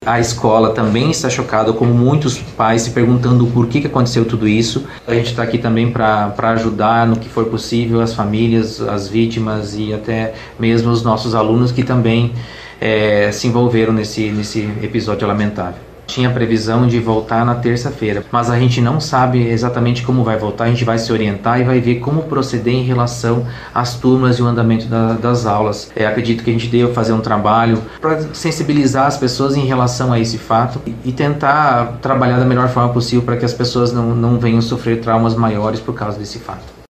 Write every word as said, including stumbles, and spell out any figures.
A escola também está chocada, como muitos pais se perguntando por que, que aconteceu tudo isso. A gente está aqui também para ajudar no que for possível as famílias, as vítimas e até mesmo os nossos alunos que também é, se envolveram nesse, nesse episódio lamentável. Tinha previsão de voltar na terça-feira, mas a gente não sabe exatamente como vai voltar. A gente vai se orientar e vai ver como proceder em relação às turmas e o andamento da, das aulas. É, acredito que a gente deva fazer um trabalho para sensibilizar as pessoas em relação a esse fato e tentar trabalhar da melhor forma possível para que as pessoas não, não venham sofrer traumas maiores por causa desse fato.